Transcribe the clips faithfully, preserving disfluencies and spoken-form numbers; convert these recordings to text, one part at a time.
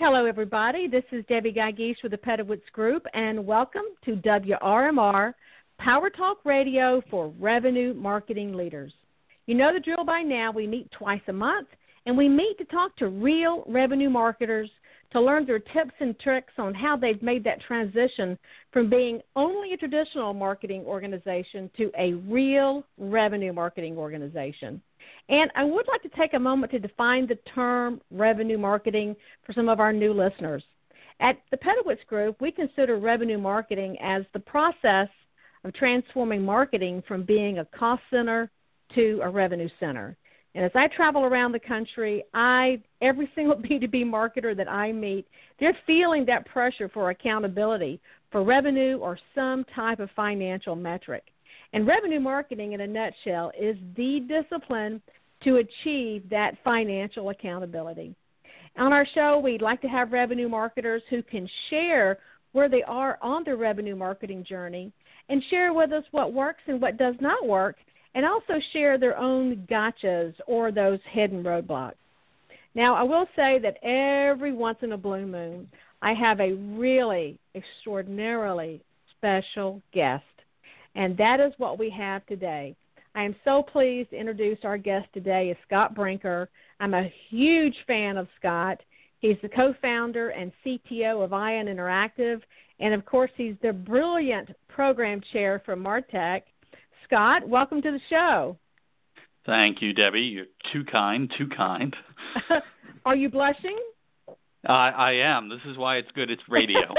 Hello, everybody. This is Debbie Geigesh with the Pedowitz Group, and welcome to W R M R, Power Talk Radio for Revenue Marketing Leaders. You know the drill by now. We meet twice a month, and we meet to talk to real revenue marketers to learn their tips and tricks on how they've made that transition from being only a traditional marketing organization to a real revenue marketing organization. And I would like to take a moment to define the term revenue marketing for some of our new listeners. At the Pedowitz Group, we consider revenue marketing as the process of transforming marketing from being a cost center to a revenue center. And as I travel around the country, I every single B two B marketer that I meet, they're feeling that pressure for accountability for revenue or some type of financial metric. And revenue marketing, in a nutshell, is the discipline to achieve that financial accountability. On our show, we'd like to have revenue marketers who can share where they are on their revenue marketing journey and share with us what works and what does not work, and also share their own gotchas or those hidden roadblocks. Now, I will say that every once in a blue moon, I have a really extraordinarily special guest. And that is what we have today. I am so pleased to introduce our guest today is Scott Brinker. I'm a huge fan of Scott. He's the co-founder and C T O of Ion Interactive. And, of course, he's the brilliant program chair for Martech. Scott, welcome to the show. Thank you, Debbie. You're too kind, too kind. Are you blushing? I, I am. This is why it's good it's radio.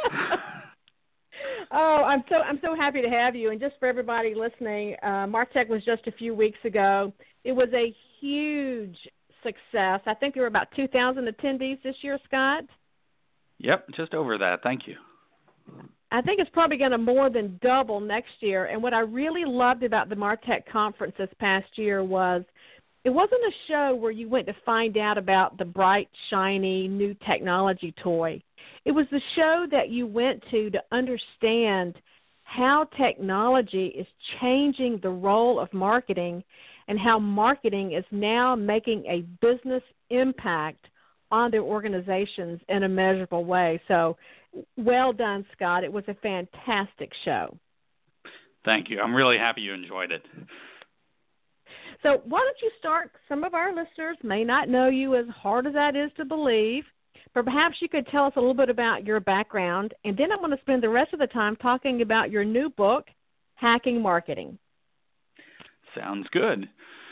Oh, I'm so I'm so happy to have you. And just for everybody listening, uh, Martech was just a few weeks ago. It was a huge success. I think there were about two thousand attendees this year, Scott. Yep, just over that. Thank you. I think it's probably going to more than double next year. And what I really loved about the Martech conference this past year was it wasn't a show where you went to find out about the bright, shiny, new technology toy. It was the show that you went to to understand how technology is changing the role of marketing and how marketing is now making a business impact on their organizations in a measurable way. So well done, Scott. It was a fantastic show. Thank you. I'm really happy you enjoyed it. So why don't you start? Some of our listeners may not know you, as hard as that is to believe, but perhaps you could tell us a little bit about your background, and then I'm going to spend the rest of the time talking about your new book, Hacking Marketing. Sounds good.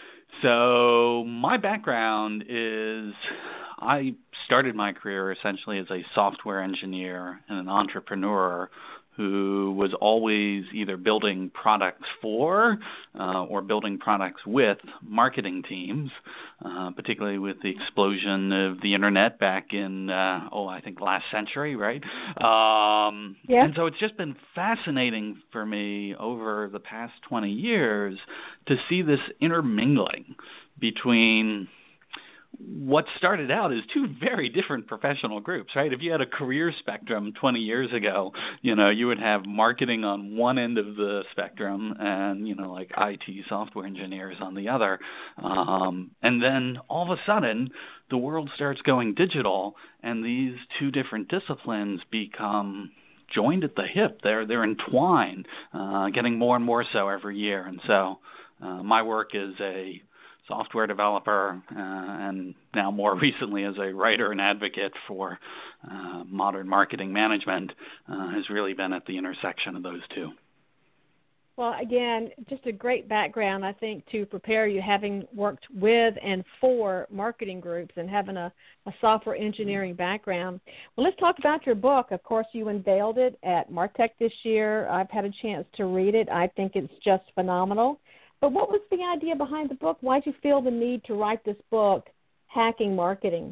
So my background is I started my career essentially as a software engineer and an entrepreneur who was always either building products for uh, or building products with marketing teams, uh, particularly with the explosion of the internet back in, uh, oh, I think last century, right? Um, yeah. And so it's just been fascinating for me over the past twenty years to see this intermingling between what started out as two very different professional groups, right? If you had a career spectrum twenty years ago, you know, you would have marketing on one end of the spectrum and, you know, like I T software engineers on the other. Um, and then all of a sudden, the world starts going digital, and these two different disciplines become joined at the hip. They're, they're entwined, uh, getting more and more so every year. And so uh, my work as a software developer, uh, and now more recently as a writer and advocate for uh, modern marketing management, uh, has really been at the intersection of those two. Well, again, just a great background, I think, to prepare you, having worked with and for marketing groups and having a, a software engineering background. Well, let's talk about your book. Of course, you unveiled it at Martech this year. I've had a chance to read it. I think it's just phenomenal. But what was the idea behind the book? Why did you feel the need to write this book, Hacking Marketing?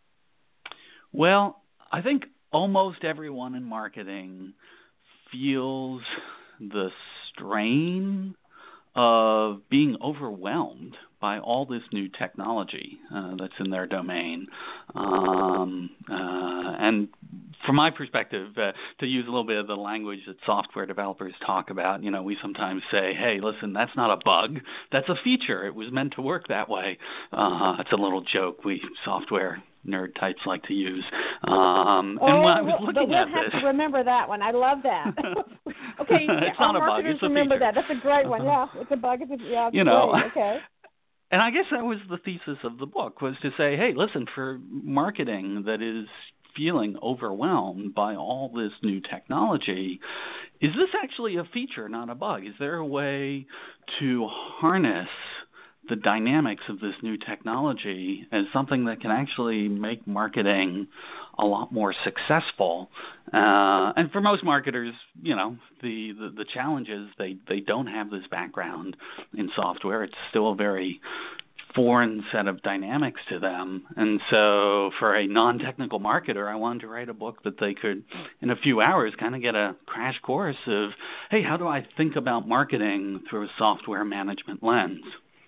Well, I think almost everyone in marketing feels the strain of being overwhelmed by all this new technology uh, that's in their domain. Um, uh, and from my perspective, uh, to use a little bit of the language that software developers talk about, you know, we sometimes say, hey, listen, that's not a bug. That's a feature. It was meant to work that way. Uh, it's a little joke we software nerd types like to use. Um, oh, and when I was we'll, looking but we'll at have this, to remember that one. I love that. Okay, it's our not a bug, marketers it's a remember feature. that. That's a great one. Uh-huh. Yeah, it's a bug. It's a, yeah, it's you know, great. Okay. And I guess that was the thesis of the book, was to say, hey, listen, for marketing that is feeling overwhelmed by all this new technology, is this actually a feature, not a bug? Is there a way to harness the dynamics of this new technology as something that can actually make marketing a lot more successful? Uh, and for most marketers, you know, the, the, the challenge is they, they don't have this background in software. It's still a very foreign set of dynamics to them. And so for a non-technical marketer, I wanted to write a book that they could, in a few hours, kind of get a crash course of, hey, how do I think about marketing through a software management lens?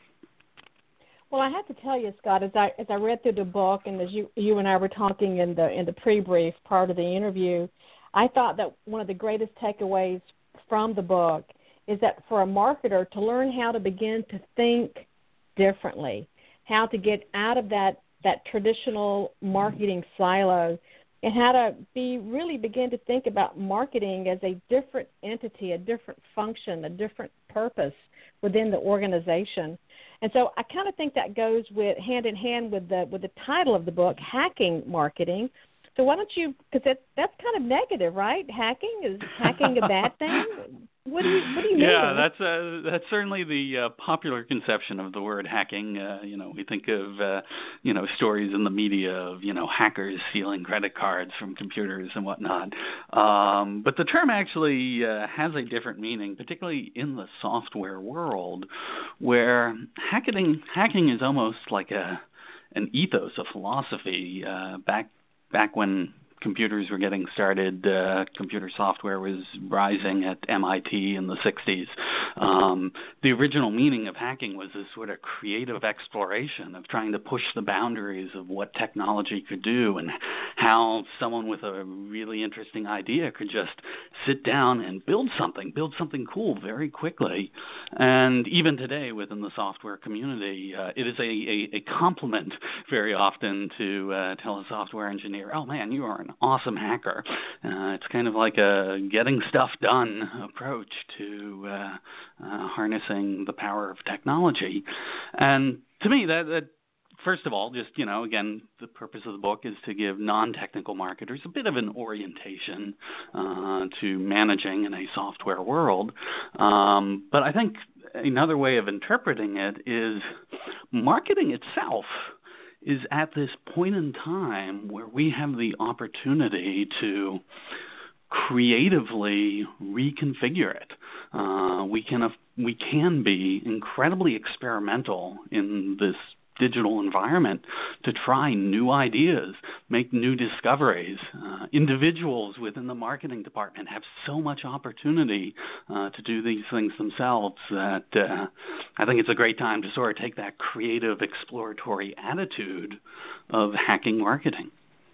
Well, I have to tell you, Scott, as I as I read through the book, and as you you and I were talking in the in the pre-brief prior to the interview, I thought that one of the greatest takeaways from the book is that for a marketer to learn how to begin to think differently, how to get out of that, that traditional marketing silo, and how to be really begin to think about marketing as a different entity, a different function, a different purpose within the organization. And so I kind of think that goes with hand in hand with the with the title of the book, Hacking Marketing. So why don't you, because that, that's kind of negative, right? Hacking, is hacking a bad thing? What do you what do you mean? Yeah, that's uh, that's certainly the uh, popular conception of the word hacking. Uh, you know, we think of uh, you know stories in the media of you know hackers stealing credit cards from computers and whatnot. Um, but the term actually uh, has a different meaning, particularly in the software world, where hacking hacking is almost like a an ethos, a philosophy. Uh, back back when computers were getting started, uh, computer software was rising at M I T in the sixties. Um, the original meaning of hacking was this sort of creative exploration of trying to push the boundaries of what technology could do, and how someone with a really interesting idea could just sit down and build something, build something cool very quickly. And even today within the software community, uh, it is a, a, a compliment very often to uh, tell a software engineer, oh man, you are an awesome hacker. Uh, it's kind of like a getting stuff done approach to uh, uh, harnessing the power of technology. And to me, that, that first of all, just, you know, again, the purpose of the book is to give non-technical marketers a bit of an orientation uh, to managing in a software world. Um, but I think another way of interpreting it is marketing itself is at this point in time where we have the opportunity to creatively reconfigure it. Uh, we can we can be incredibly experimental in this digital environment to try new ideas, make new discoveries. Uh, individuals within the marketing department have so much opportunity uh, to do these things themselves that uh, I think it's a great time to sort of take that creative, exploratory attitude of hacking marketing.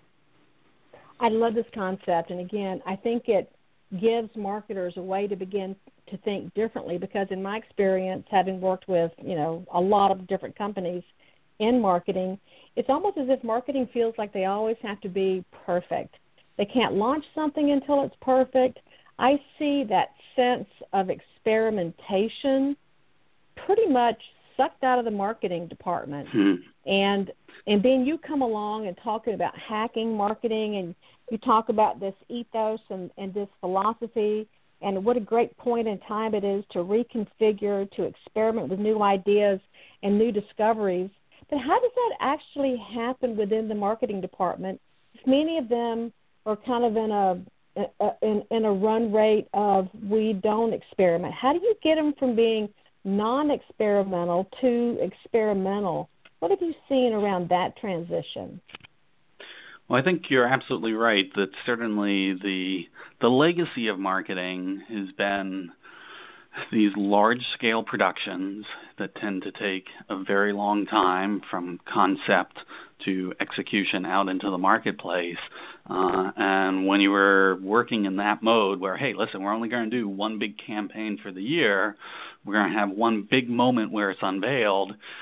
I love this concept, and again, I think it gives marketers a way to begin to think differently, because in my experience, having worked with, you know, a lot of different companies in marketing, it's almost as if marketing feels like they always have to be perfect. They can't launch something until it's perfect. I see that sense of experimentation pretty much sucked out of the marketing department. Mm-hmm. And and then you come along and talking about hacking marketing, and you talk about this ethos and, and this philosophy, and what a great point in time it is to reconfigure, to experiment with new ideas and new discoveries. But how does that actually happen within the marketing department? Many of them are kind of in a, a in, in a run rate of we don't experiment. How do you get them from being non-experimental to experimental? What have you seen around that transition? Well, I think you're absolutely right that certainly the the legacy of marketing has been these large-scale productions that tend to take a very long time from concept to execution out into the marketplace. Uh, and when you were working in that mode where, hey, listen, we're only going to do one big campaign for the year, we're going to have one big moment where it's unveiled,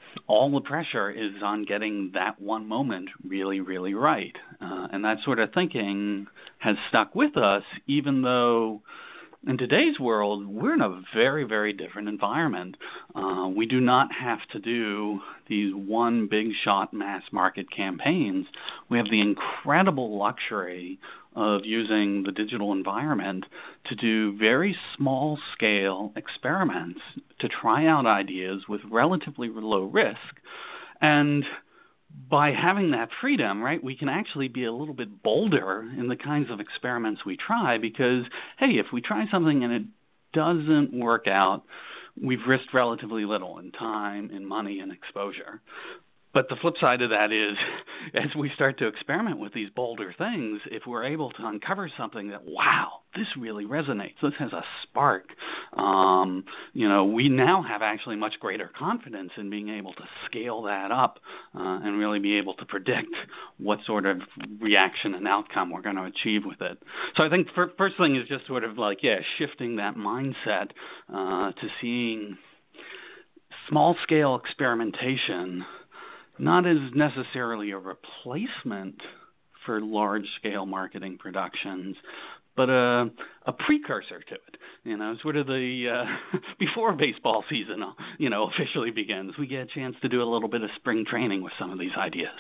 all the pressure is on getting that one moment really, really right. Uh, and that sort of thinking has stuck with us, even though in today's world, we're in a very, very different environment. Uh, we do not have to do these one big shot mass market campaigns. We have the incredible luxury of using the digital environment to do very small scale experiments to try out ideas with relatively low risk. And by having that freedom, right, we can actually be a little bit bolder in the kinds of experiments we try because, hey, if we try something and it doesn't work out, we've risked relatively little in time, in money, and exposure. But the flip side of that is, as we start to experiment with these bolder things, if we're able to uncover something that, wow, this really resonates, this has a spark, um, you know, we now have actually much greater confidence in being able to scale that up uh, and really be able to predict what sort of reaction and outcome we're going to achieve with it. So I think the first thing is just sort of like, yeah, shifting that mindset uh, to seeing small-scale experimentation not as necessarily a replacement for large-scale marketing productions, but a, a precursor to it. You know, sort of the uh, before baseball season, you know, officially begins, we get a chance to do a little bit of spring training with some of these ideas.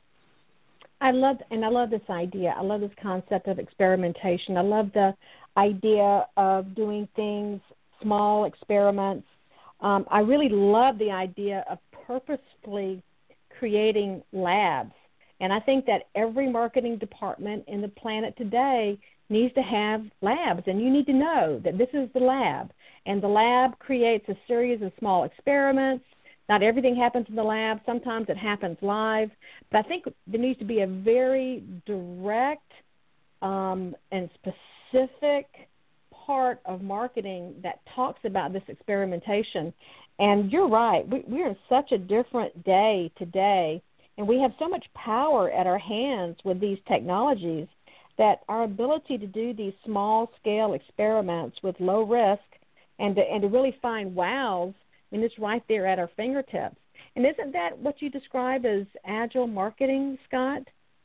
I love, and I love this idea. I love this concept of experimentation. I love the idea of doing things, small experiments. Um, I really love the idea of purposefully creating labs. And I think that every marketing department in the planet today needs to have labs. And you need to know that this is the lab. And the lab creates a series of small experiments. Not everything happens in the lab. Sometimes it happens live. But I think there needs to be a very direct um, and specific part of marketing that talks about this experimentation. And you're right. We, we're in such a different day today, and we have so much power at our hands with these technologies that our ability to do these small-scale experiments with low risk and to, and to really find wows, I mean, it's right there at our fingertips. And isn't that what you describe as agile marketing, Scott?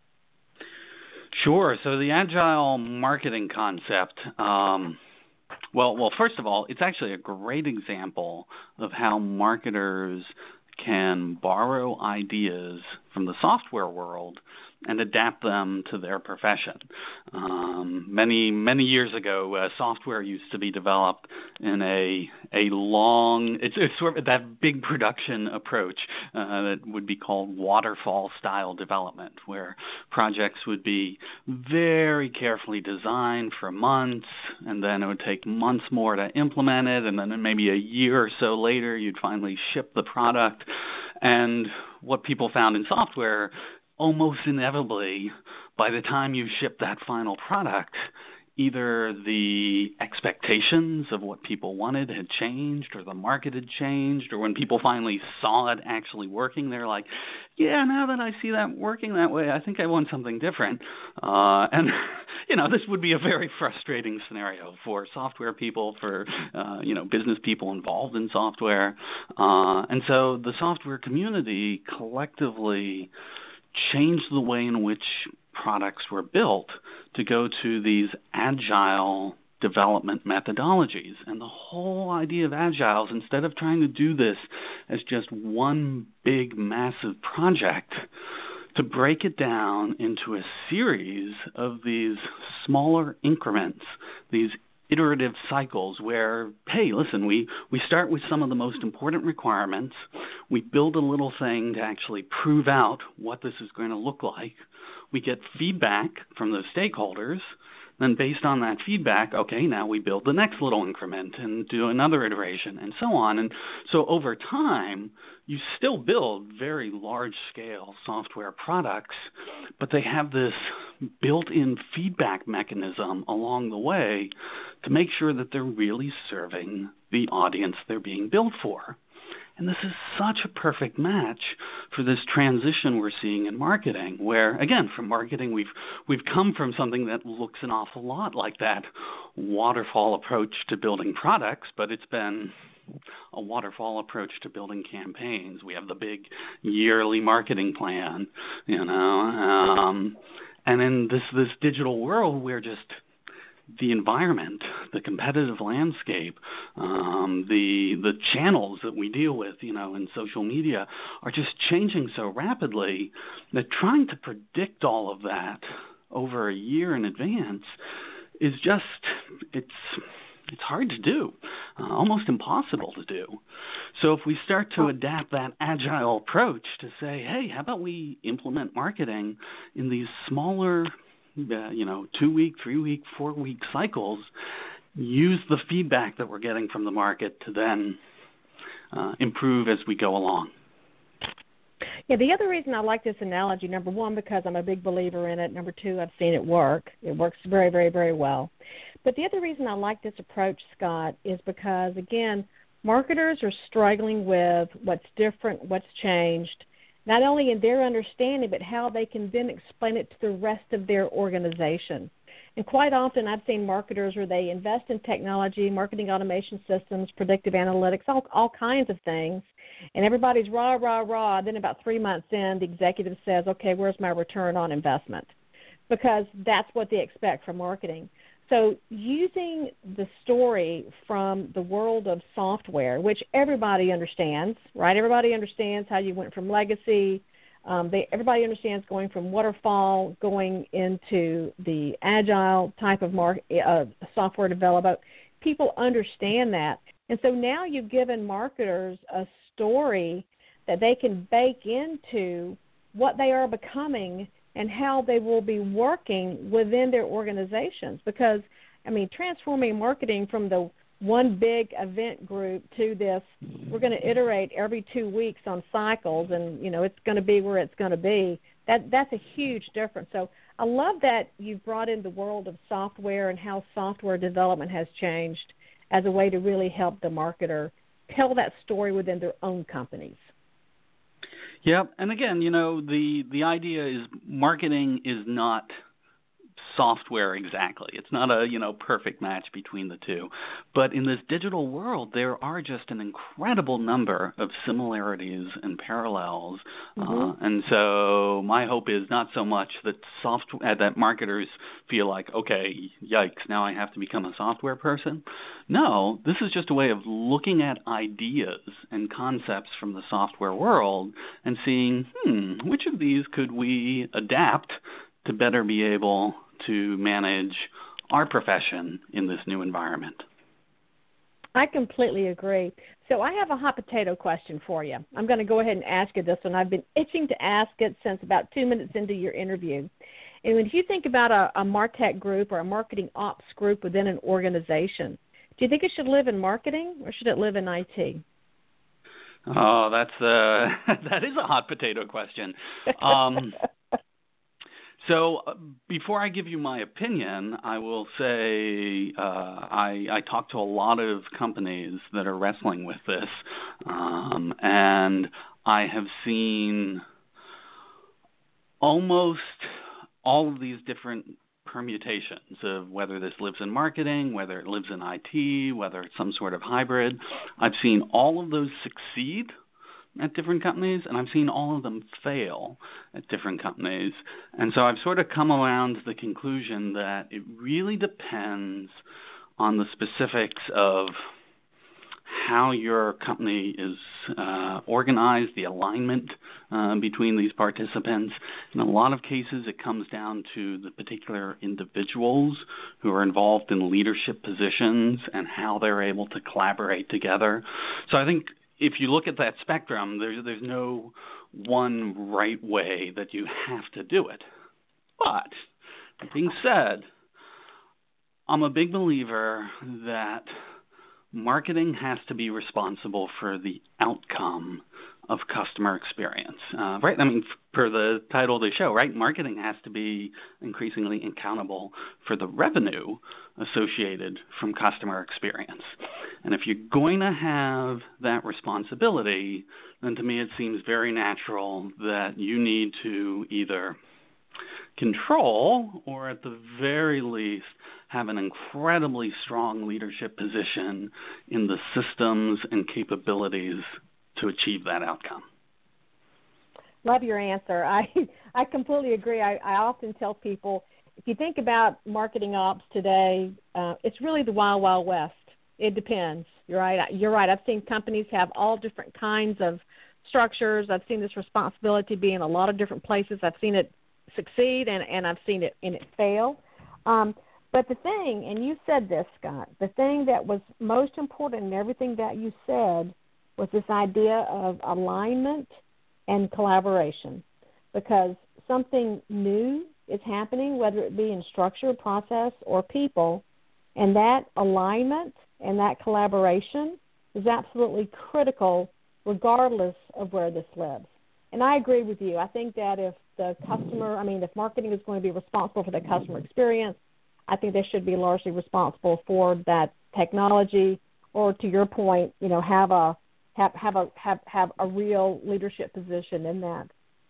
Sure. So the agile marketing concept, um, well, well, first of all, it's actually a great example of how marketers can borrow ideas from the software world and adapt them to their profession. Um, many, many years ago, uh, software used to be developed in a a long, it's, it's sort of that big production approach uh, that would be called waterfall-style development, where projects would be very carefully designed for months, and then it would take months more to implement it, and then maybe a year or so later, you'd finally ship the product. And what people found in software, almost inevitably, by the time you ship that final product, either the expectations of what people wanted had changed, or the market had changed, or when people finally saw it actually working, they're like, yeah, now that I see that working that way, I think I want something different. Uh, and, you know, this would be a very frustrating scenario for software people, for, uh, you know, business people involved in software. Uh, and so the software community collectively changed the way in which products were built to go to these agile development methodologies. And the whole idea of agile is, instead of trying to do this as just one big, massive project, to break it down into a series of these smaller increments, these iterative cycles where, hey, listen, we, we start with some of the most important requirements. We build a little thing to actually prove out what this is going to look like. We get feedback from those stakeholders. Then based on that feedback, okay, now we build the next little increment and do another iteration and so on. And so over time, you still build very large-scale software products, but they have this built-in feedback mechanism along the way to make sure that they're really serving the audience they're being built for. And this is such a perfect match for this transition we're seeing in marketing, where, again, from marketing, we've we've come from something that looks an awful lot like that waterfall approach to building products, but it's been a waterfall approach to building campaigns. We have the big yearly marketing plan, you know, um, and in this this digital world, we're just the environment, the competitive landscape, um, the the channels that we deal with, you know, in social media are just changing so rapidly that trying to predict all of that over a year in advance is just it's it's hard to do, uh, almost impossible to do. So if we start to adapt that agile approach to say, hey, how about we implement marketing in these smaller Uh, you know, two-week, three-week, four-week cycles, use the feedback that we're getting from the market to then uh, improve as we go along. Yeah, the other reason I like this analogy, number one, because I'm a big believer in it. Number two, I've seen it work. It works very, very, very well. But the other reason I like this approach, Scott, is because, again, marketers are struggling with what's different, what's changed, not only in their understanding, but how they can then explain it to the rest of their organization. And quite often I've seen marketers where they invest in technology, marketing automation systems, predictive analytics, all, all kinds of things, and everybody's rah, rah, rah. Then about three months in, the executive says, okay, where's my return on investment? Because that's what they expect from marketing. So using the story from the world of software, which everybody understands, right? Everybody understands how you went from legacy. Um, they, everybody understands going from waterfall, going into the agile type of mar- uh, software development. People understand that. And so now you've given marketers a story that they can bake into what they are becoming and how they will be working within their organizations. Because, I mean, transforming marketing from the one big event group to this, we're going to iterate every two weeks on cycles, and, you know, it's going to be where it's going to be. That That's a huge difference. So I love that you've brought in the world of software and how software development has changed as a way to really help the marketer tell that story within their own companies. Yeah, and again, you know, the, the idea is marketing is not software exactly. It's not a, you know, perfect match between the two. But in this digital world, there are just an incredible number of similarities and parallels. Mm-hmm. Uh, and so my hope is not so much that software, that marketers feel like, okay, yikes, now I have to become a software person. No, this is just a way of looking at ideas and concepts from the software world and seeing, hmm, which of these could we adapt to better be able to manage our profession in this new environment. I completely agree. So I have a hot potato question for you. I'm going to go ahead and ask you this one. I've been itching to ask it since about two minutes into your interview. And when you think about a, a MarTech group or a marketing ops group within an organization, do you think it should live in marketing or should it live in I T? Oh, that's uh, that is a hot potato question. Um, So uh, before I give you my opinion, I will say uh, I, I talk to a lot of companies that are wrestling with this, um, and I have seen almost all of these different permutations of whether this lives in marketing, whether it lives in I T, whether it's some sort of hybrid. I've seen all of those succeed at different companies, and I've seen all of them fail at different companies. And so I've sort of come around to the conclusion that it really depends on the specifics of how your company is uh, organized, the alignment uh, between these participants. In a lot of cases, it comes down to the particular individuals who are involved in leadership positions and how they're able to collaborate together. So I think if you look at that spectrum, there's there's no one right way that you have to do it. But that being said, I'm a big believer that marketing has to be responsible for the outcome of customer experience, uh, right? I mean, per the title of the show, right? Marketing has to be increasingly accountable for the revenue associated from customer experience. And if you're going to have that responsibility, then to me it seems very natural that you need to either control, or at the very least have an incredibly strong leadership position in the systems and capabilities to achieve that outcome. Love your answer. I I completely agree. I, I often tell people, if you think about marketing ops today, uh, it's really the wild, wild west. It depends. You're right. You're right. I've seen companies have all different kinds of structures. I've seen this responsibility be in a lot of different places. I've seen it succeed, and, and I've seen it and it fail. Um, but the thing, and you said this, Scott, the thing that was most important in everything that you said was this idea of alignment and collaboration, because something new is happening, whether it be in structure, process, or people, and that alignment and that collaboration is absolutely critical regardless of where this lives. And I agree with you. I think that if the customer, I mean, if marketing is going to be responsible for the customer experience, I think they should be largely responsible for that technology, or to your point, you know, have a have have a have, have a real leadership position in that.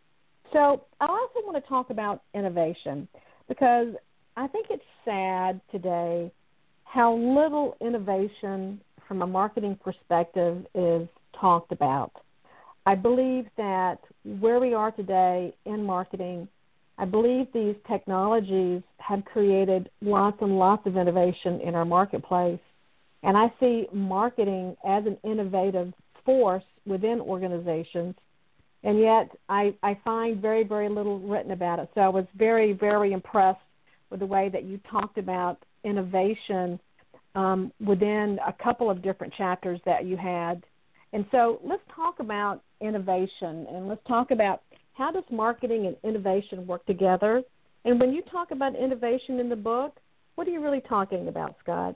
So I also want to talk about innovation, because I think it's sad today how little innovation from a marketing perspective is talked about. I believe that where we are today in marketing, I believe these technologies have created lots and lots of innovation in our marketplace, and I see marketing as an innovative force within organizations, and yet I, I find very, very little written about it. So I was very, very impressed with the way that you talked about innovation um, within a couple of different chapters that you had. And so let's talk about innovation, and let's talk about how does marketing and innovation work together. And when you talk about innovation in the book, what are you really talking about, Scott?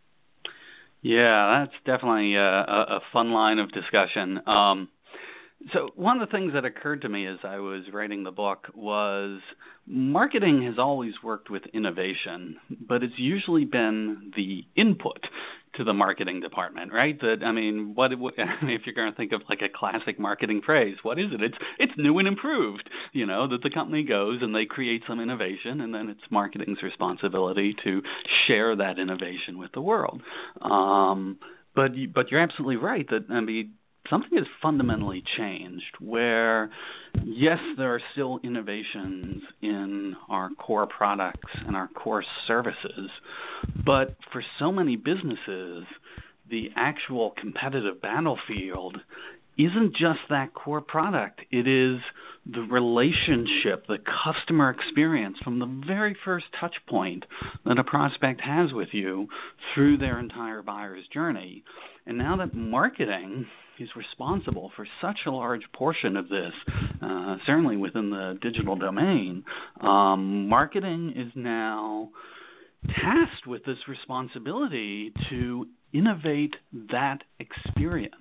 Yeah, that's definitely a, a fun line of discussion. Um, so one of the things that occurred to me as I was writing the book was marketing has always worked with innovation, but it's usually been the input to the marketing department, right? That I mean, what, what if you're going to think of like a classic marketing phrase? What is it? It's it's new and improved. You know, that the company goes and they create some innovation, and then it's marketing's responsibility to share that innovation with the world. Um, but but you're absolutely right that I mean, something has fundamentally changed where, yes, there are still innovations in our core products and our core services, but for so many businesses, the actual competitive battlefield isn't just that core product. It is the relationship, the customer experience from the very first touch point that a prospect has with you through their entire buyer's journey. And now that marketing is responsible for such a large portion of this, uh, certainly within the digital domain, um, marketing is now tasked with this responsibility to innovate that experience,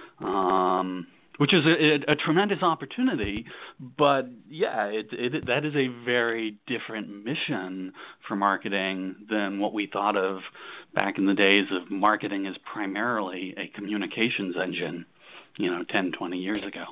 um, which is a, a tremendous opportunity. But yeah, it, it, that is a very different mission for marketing than what we thought of back in the days of marketing as primarily a communications engine, you know, ten, twenty years ago.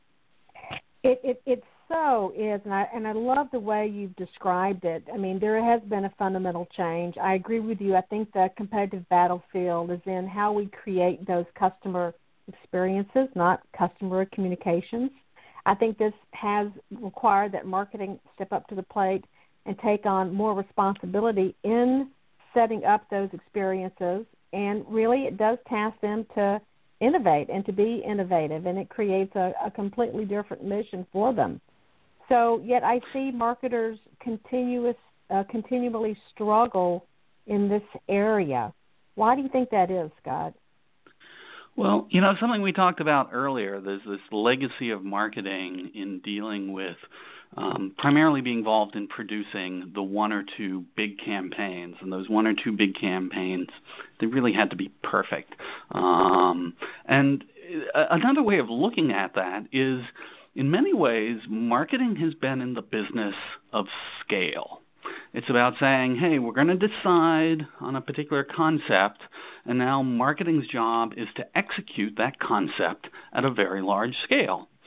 It, it, it so is, and I, and I love the way you've described it. I mean, there has been a fundamental change. I agree with you. I think the competitive battlefield is in how we create those customer experiences, not customer communications. I think this has required that marketing step up to the plate and take on more responsibility in setting up those experiences, and really it does task them to innovate and to be innovative, and it creates a, a completely different mission for them. So yet I see marketers continuous, uh, continually struggle in this area. Why do you think that is, Scott? Well, you know, something we talked about earlier, there's this legacy of marketing in dealing with um, primarily being involved in producing the one or two big campaigns. And those one or two big campaigns, they really had to be perfect. Um, and another way of looking at that is, in many ways, marketing has been in the business of scale. It's about saying, hey, we're going to decide on a particular concept, and now marketing's job is to execute that concept at a very large scale.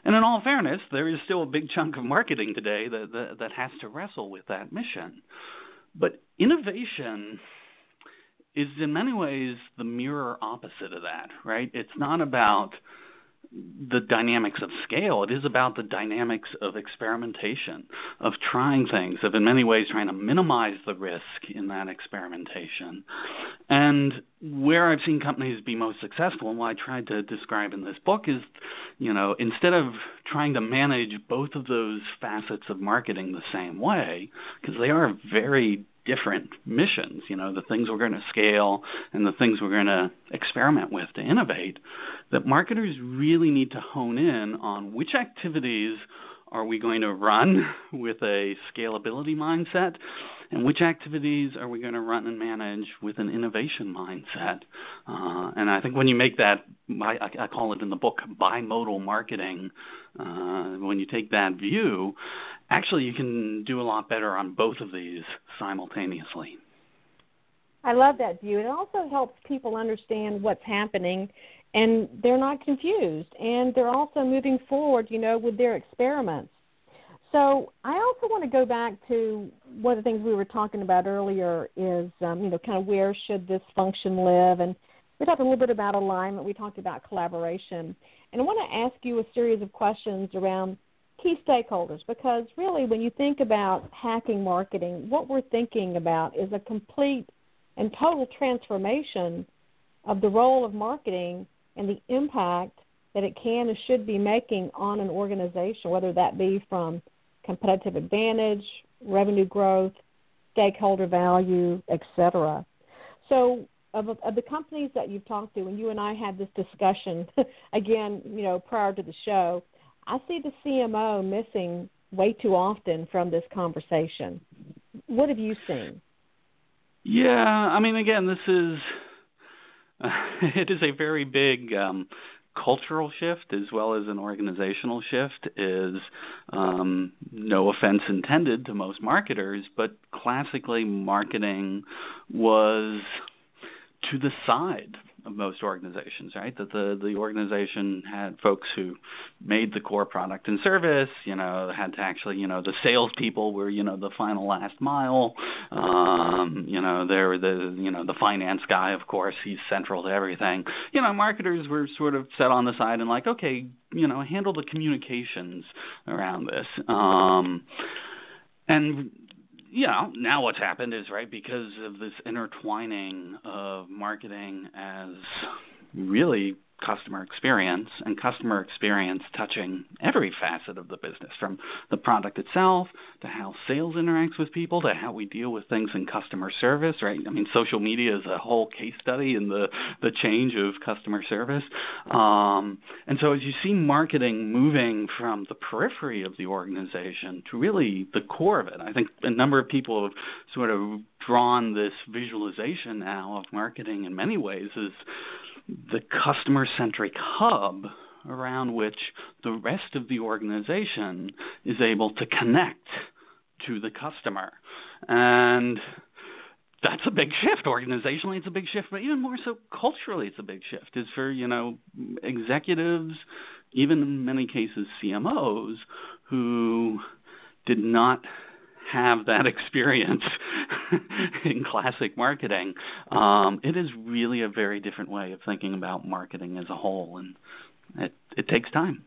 And in all fairness, there is still a big chunk of marketing today that, that, that has to wrestle with that mission. But innovation is in many ways the mirror opposite of that, right? It's not about the dynamics of scale. It is about the dynamics of experimentation, of trying things, of in many ways trying to minimize the risk in that experimentation. And where I've seen companies be most successful, and what I tried to describe in this book is, you know, instead of trying to manage both of those facets of marketing the same way, because they are very different missions, you know, the things we're going to scale and the things we're going to experiment with to innovate, that marketers really need to hone in on which activities are we going to run with a scalability mindset and which activities are we going to run and manage with an innovation mindset. Uh, and I think when you make that, I, I call it in the book, bimodal marketing, uh, when you take that view, actually you can do a lot better on both of these simultaneously. I love that view. It also helps people understand what's happening, and they're not confused, and they're also moving forward, you know, with their experiments. So I also want to go back to one of the things we were talking about earlier is, um, you know, kind of where should this function live? And we talked a little bit about alignment. We talked about collaboration. And I want to ask you a series of questions around key stakeholders, because really when you think about hacking marketing, what we're thinking about is a complete and total transformation of the role of marketing and the impact that it can and should be making on an organization, whether that be from competitive advantage, revenue growth, stakeholder value, et cetera. So of, of the companies that you've talked to, and you and I had this discussion, again, you know, prior to the show, I see the C M O missing way too often from this conversation. What have you seen? Yeah, I mean, again, this is, uh, it is a very big um, cultural shift as well as an organizational shift. Is um, no offense intended to most marketers, but classically marketing was to the side of most organizations, right? That the, the organization had folks who made the core product and service, you know, had to actually, you know, the salespeople were, you know, the final last mile. Um, you know, they were the, you know, the finance guy, of course, he's central to everything. You know, marketers were sort of set on the side and like, okay, you know, handle the communications around this. Um, and You know, now what's happened is, right, because of this intertwining of marketing as really customer experience, and customer experience touching every facet of the business, from the product itself to how sales interacts with people to how we deal with things in customer service, right? I mean, social media is a whole case study in the, the change of customer service. Um, and so as you see marketing moving from the periphery of the organization to really the core of it, I think a number of people have sort of drawn this visualization now of marketing in many ways as the customer-centric hub around which the rest of the organization is able to connect to the customer. And that's a big shift. Organizationally, it's a big shift, but even more so culturally, it's a big shift. Is for, you know, executives, even in many cases C M Os, who did not have that experience in classic marketing. Um, it is really a very different way of thinking about marketing as a whole, and it, it takes time.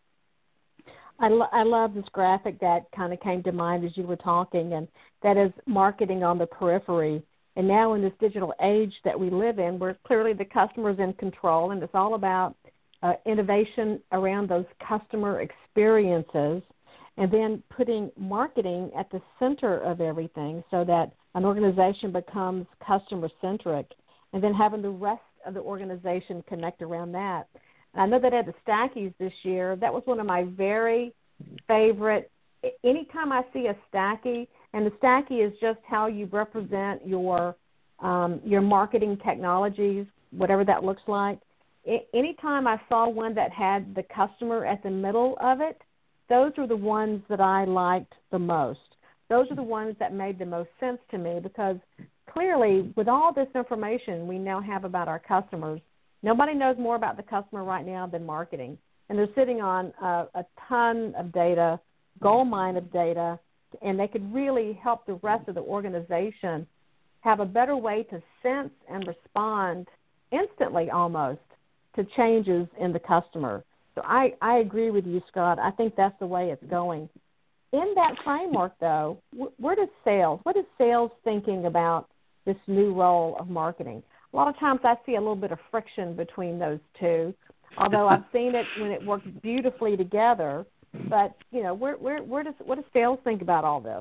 I, lo- I love this graphic that kind of came to mind as you were talking, and that is marketing on the periphery. And now in this digital age that we live in, where clearly the customer's in control, and it's all about uh, innovation around those customer experiences, and then putting marketing at the center of everything so that an organization becomes customer-centric, and then having the rest of the organization connect around that. And I know that at the Stackies this year, that was one of my very favorite. Anytime I see a Stacky, and the Stacky is just how you represent your um, your marketing technologies, whatever that looks like. Anytime I saw one that had the customer at the middle of it, those were the ones that I liked the most. Those are the ones that made the most sense to me, because clearly with all this information we now have about our customers, nobody knows more about the customer right now than marketing. and they're sitting on a, a ton of data, gold mine of data, and they could really help the rest of the organization have a better way to sense and respond instantly almost to changes in the customer. So I, I agree with you, Scott. I think that's the way it's going. In that framework, though, where does sales, what is sales thinking about this new role of marketing? A lot of times I see a little bit of friction between those two, although I've seen it when it works beautifully together. But, you know, where, where, where does, what does sales think about all this?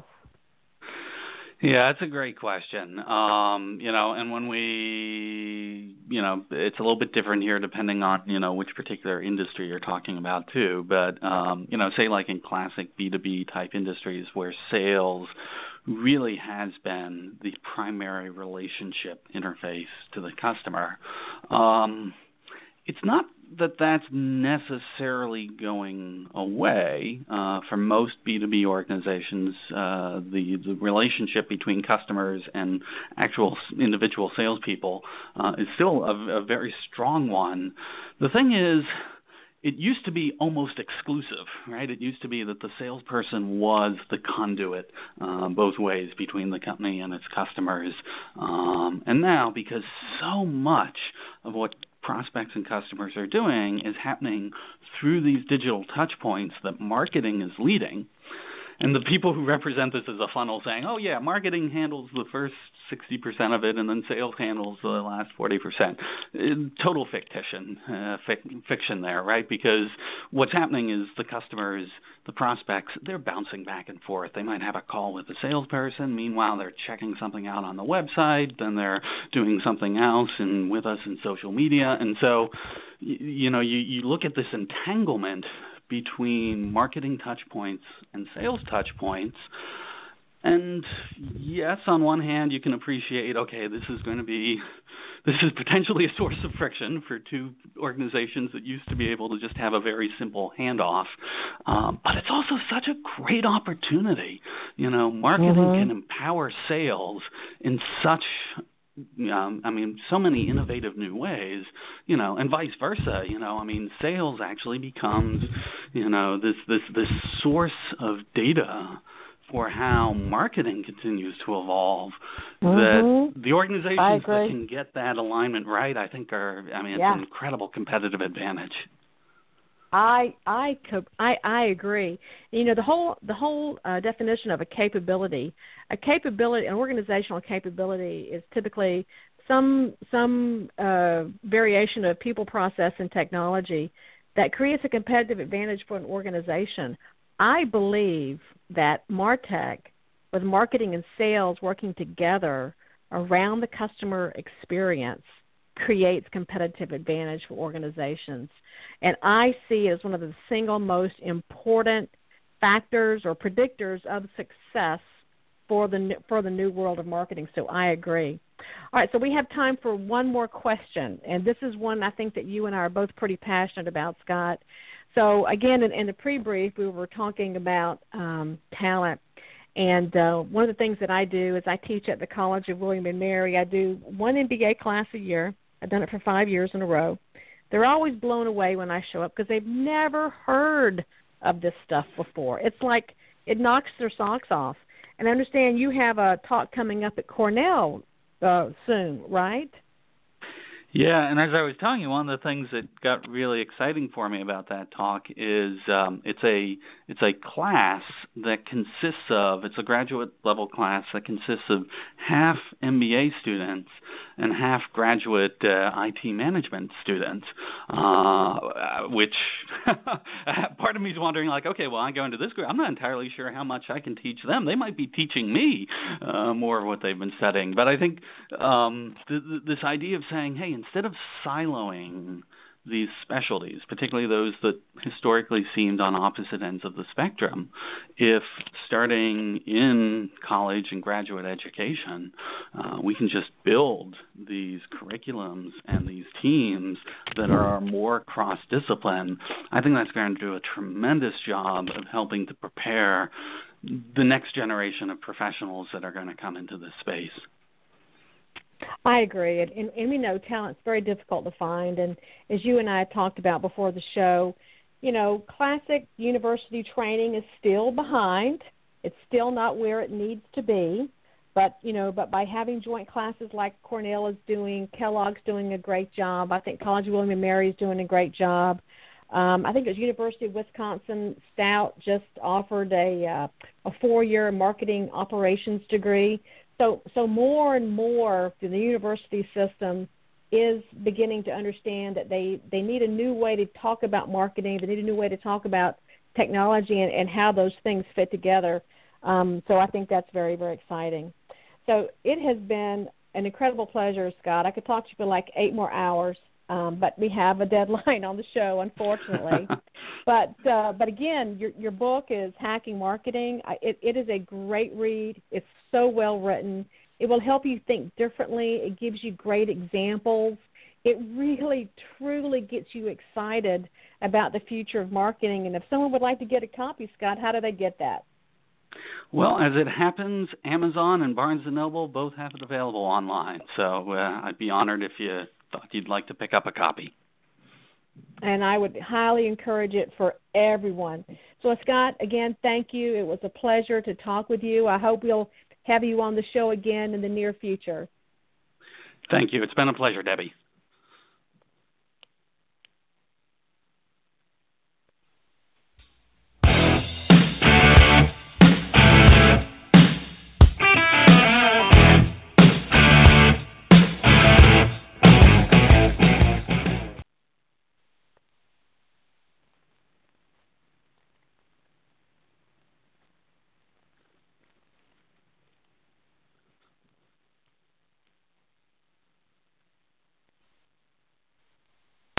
Yeah, that's a great question. Um, you know, and when we, you know, it's a little bit different here depending on, you know, which particular industry you're talking about too. But, um, you know, say like in classic B two B type industries where sales really has been the primary relationship interface to the customer, um, it's not that that's necessarily going away. Uh, for most B two B organizations, uh, the, the relationship between customers and actual individual salespeople uh, is still a, a very strong one. The thing is, it used to be almost exclusive, right? It used to be that the salesperson was the conduit uh, both ways between the company and its customers. Um, and now, because so much of what prospects and customers are doing is happening through these digital touch points that marketing is leading, and the people who represent this as a funnel saying, oh, yeah, marketing handles the first sixty percent of it and then sales handles the last forty percent. Total fictition, uh, fic- fiction there, right? Because what's happening is the customers, the prospects, they're bouncing back and forth. They might have a call with a salesperson. Meanwhile, they're checking something out on the website. Then they're doing something else and with us in social media. And so, you, you know, you, you look at this entanglement between marketing touch points and sales touch points. And yes, on one hand, you can appreciate, okay, this is going to be, this is potentially a source of friction for two organizations that used to be able to just have a very simple handoff. Um, but it's also such a great opportunity. You know, marketing mm-hmm. can empower sales in such Um, I mean, so many innovative new ways, you know, and vice versa. You know, I mean, sales actually becomes, you know, this this this source of data for how marketing continues to evolve. Mm-hmm. That the organizations that can get that alignment right, I think, are. I mean, it's yeah. an incredible competitive advantage. I I I I agree. You know, the whole the whole uh, definition of a capability, a capability, an organizational capability is typically some some uh, variation of people, process, and technology that creates a competitive advantage for an organization. I believe that MarTech, with marketing and sales working together around the customer experience, creates competitive advantage for organizations. And I see it as one of the single most important factors or predictors of success for the for the new world of marketing. So I agree. All right, so we have time for one more question, and this is one I think that you and I are both pretty passionate about, Scott. So again, in, in the pre-brief, we were talking about um, talent. And uh, one of the things that I do is I teach at the College of William and Mary. I do one M B A class a year. I've done it for five years in a row. They're always blown away when I show up because they've never heard of this stuff before. It's like it knocks their socks off. And I understand you have a talk coming up at Cornell uh, soon, right? Yeah, and as I was telling you, one of the things that got really exciting for me about that talk is um, it's a it's a class that consists of, it's a graduate level class that consists of half M B A students and half graduate uh, I T management students, uh, which part of me is wondering, like, okay, well, I go into this group, I'm not entirely sure how much I can teach them. They might be teaching me uh, more of what they've been studying. But I think um, th- th- this idea of saying, hey, instead of siloing these specialties, particularly those that historically seemed on opposite ends of the spectrum, if starting in college and graduate education, uh, we can just build these curriculums and these teams that are more cross-discipline, I think that's going to do a tremendous job of helping to prepare the next generation of professionals that are going to come into this space. I agree, and, and, and we know talent's very difficult to find. And as you and I talked about before the show, you know, classic university training is still behind. It's still not where it needs to be. But, you know, but by having joint classes like Cornell is doing, Kellogg's doing a great job. I think College of William and Mary is doing a great job. Um, I think it was University of Wisconsin Stout just offered a uh, a four-year marketing operations degree. So so more and more the university system is beginning to understand that they, they need a new way to talk about marketing. They need a new way to talk about technology and, and how those things fit together. Um, so I think that's very, very exciting. So it has been an incredible pleasure, Scott. I could talk to you for like eight more hours, um, but we have a deadline on the show, unfortunately. but uh, but again, your your book is Hacking Marketing. I, it, it is a great read. It's so well written. It will help you think differently. It gives you great examples. It really, truly gets you excited about the future of marketing. And if someone would like to get a copy, Scott, how do they get that? Well, as it happens, Amazon and Barnes and Noble both have it available online. So uh, I'd be honored if you thought you'd like to pick up a copy. And I would highly encourage it for everyone. So, Scott, again, thank you. It was a pleasure to talk with you. I hope we'll have you on the show again in the near future. Thank you. It's been a pleasure, Debbie.